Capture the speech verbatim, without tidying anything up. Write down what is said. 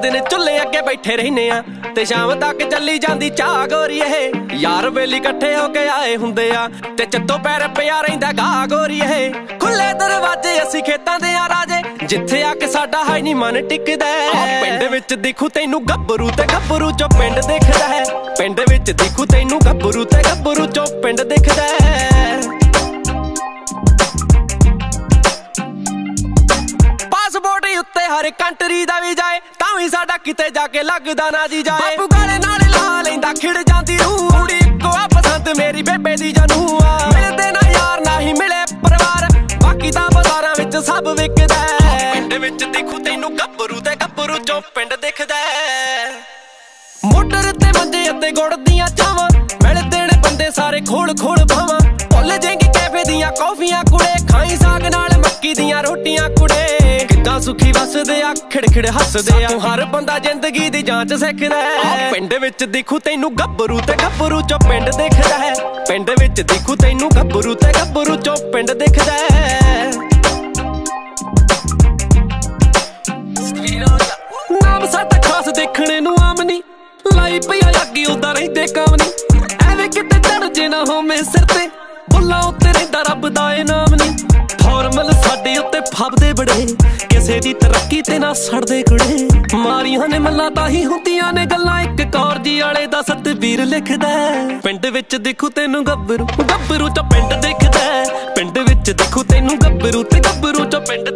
दिन चुल्हे अगे बैठे रहने आ ते शाम तक चली जांदी चाह गोरी ए यार बेली कट्ठे होके आए हुंदे आ ते चत्तो पैर पिया रहिंदा गा गोरी ए खुले दरवाजे असी खेतां दे आ राजे जिथे आके साडा है नी मन टिकदा पिंड विच दिखू तैनू गब्बरू ते गब्बरू चो पिंड दिखदा है पिंड विच दिखू तैनू गब्बरू ते गब्बरू चो पिंड दिखदा पासपोर्ट उत्ते हर कंट्री दा भी जाए तां भी साडा किते जाके लगदा ना जी जाए बापू गाले नाल ला लैंदा खिड़ जांदी रूह कुड़ी इक्को आ पसंद मेरी बेबे दी जानू आ मिलदे ना यार ना ही मिले परिवार बाकी तां बाजारां विच सब विकदा पिंड विच दिखू तैनू गब्बरू ते गब्बरू चो पिंड दिखदा मोटर ते मंजे अते गुड़ दियां चावां मिलदे ने बंदे सारे खोल खोल भावां भुल जाएंगे कैफे दियां कॉफियां कुड़े खाई साग नाल मक्की दियां रोटियां कुड़े किद्दां सुखी वसदे आ खिड़ खिड़ हसदे आ हर बंदा जिंदगी दी जांच सिखदा पिंड विच दिखू तैनू गब्बरू ते गब्बरू चो पिंड दिखदा है पिंड विच दिखू तैनू गब्बरू ते गब्बरू चो पिंड दिखदा नाम साडा खास देखने नू आम नी लाई पिया अग्गी उदा रहिंदे काम नी एवें किते चढ़ जे ना होवे सिर ते बुल्लां उत्ते रहिंदा रब दा इनाम नी फॉर्मल साडे उत्ते फबदे बड़े किसे दी तरक्की ते ना सड़दे कुड़े मारियां ने मल्लां ताही हुंदियां ने गल्लां इक कौर जी वाले दा सतबीर लिखदा पिंड विच दिखू तैनू गब्बरू गब्बरू चो पिंड दिखदा पिंड विच दिखू तैनू गब्बरू ते गब्बरू चो पिंड